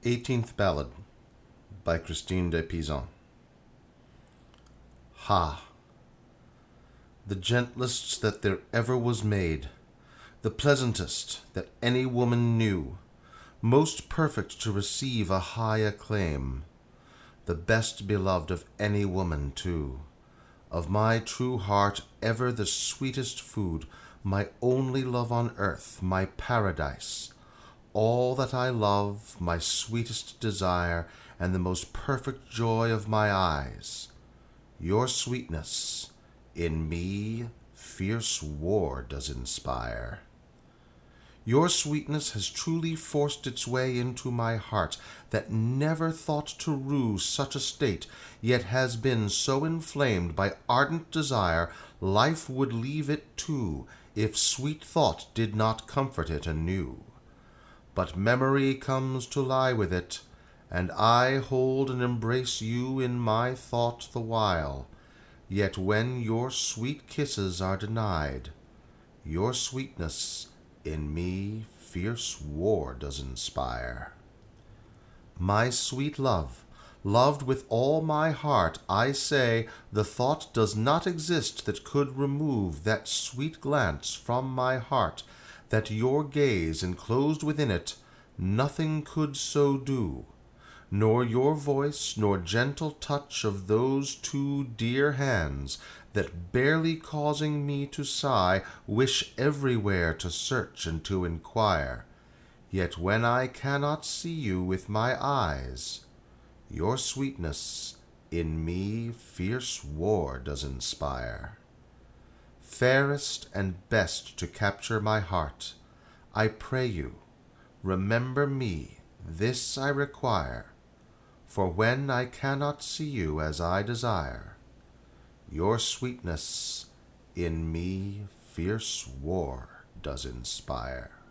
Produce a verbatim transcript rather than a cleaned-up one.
eighteenth Ballad by Christine de Pizan. Ha! The gentlest that there ever was made, the pleasantest that any woman knew, most perfect to receive a high acclaim, the best beloved of any woman too, of my true heart ever the sweetest food, my only love on earth, my paradise, all that I love, my sweetest desire, and the most perfect joy of my eyes, your sweetness in me fierce war does inspire. Your sweetness has truly forced its way into my heart, that never thought to rue such a state, yet has been so inflamed by ardent desire, life would leave it too, if sweet thought did not comfort it anew. But memory comes to lie with it, and I hold and embrace you in my thought the while. Yet when your sweet kisses are denied, your sweetness in me fierce war does inspire. My sweet love, loved with all my heart, I say, the thought does not exist that could remove that sweet glance from my heart, that your gaze enclosed within it nothing could so do, nor your voice, nor gentle touch of those two dear hands, that barely causing me to sigh, wish everywhere to search and to inquire. Yet when I cannot see you with my eyes, your sweetness in me fierce war does inspire. Fairest and best to capture my heart, I pray you, remember me, this I require, for when I cannot see you as I desire, your sweetness in me fierce war does inspire.